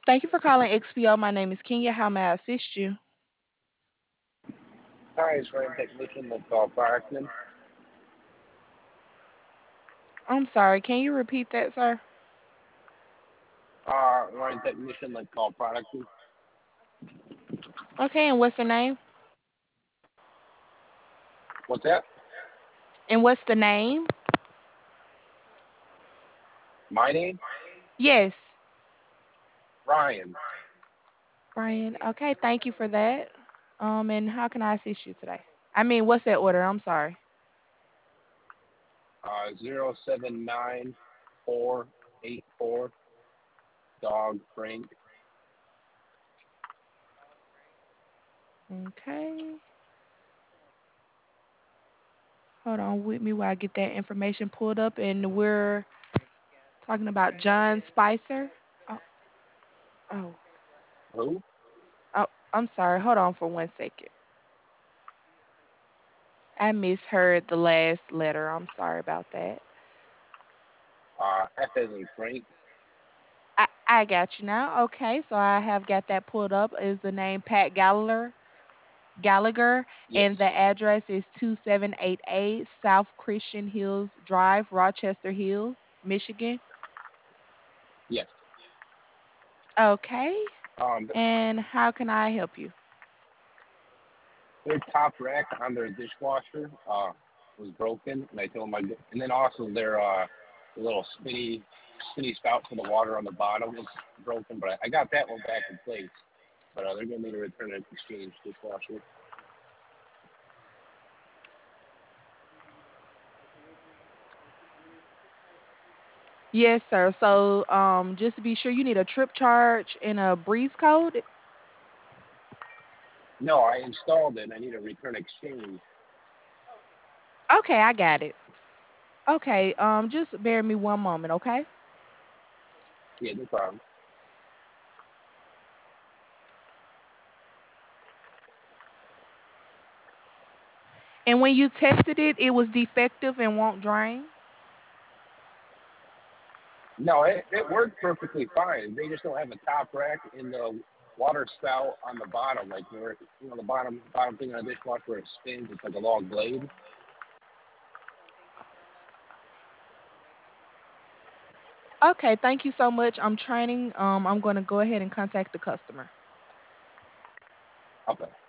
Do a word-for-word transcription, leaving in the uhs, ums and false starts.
Thank you for calling X P O. My name is Kenya. How may I assist you? Hi, it's Ryan Technician with uh, Parkman. I'm sorry. Can you repeat that, sir? Uh, Ryan Technician like call Parkman. Okay, and what's the name? What's that? And what's the name? My name? Yes, Ryan. Brian. Okay, thank you for that. Um, and how can I assist you today? I mean, what's that order? I'm sorry. Uh, zero seven nine four eight four. Dog Frank. Okay. Hold on with me while I get that information pulled up. And we're talking about John Spicer. Oh, oh, Who? oh, I'm sorry. Hold on for one second. I misheard the last letter. I'm sorry about that. Uh, F as in Frank. I, I got you now. Okay, so I have got that pulled up. Is the name Pat Gallagher? Gallagher, and the Yes. address is two seven eight eight South Christian Hills Drive, Rochester Hills, Michigan. Yes. Okay, Um, and how can I help you? their top rack on their dishwasher uh was broken, and I told them I. And then also their uh the little spinny spinny spout for the water on the bottom was broken, but I, I got that one back in place. But uh, they're gonna need a return and exchange dishwasher. Yes, sir. So, um, just to be sure, you need a trip charge and a breeze code. No, I installed it. I need a return exchange. Okay, I got it. Okay, um, just bear me one moment, okay? Yeah, no problem. And when you tested it, it was defective and won't drain. No, it, it worked perfectly fine. They just don't have a top rack in the water spout on the bottom, like where you know the bottom bottom thing on a dishwasher where it spins. It's like a long blade. Okay, thank you so much. I'm training. Um, I'm going to go ahead and contact the customer. Okay.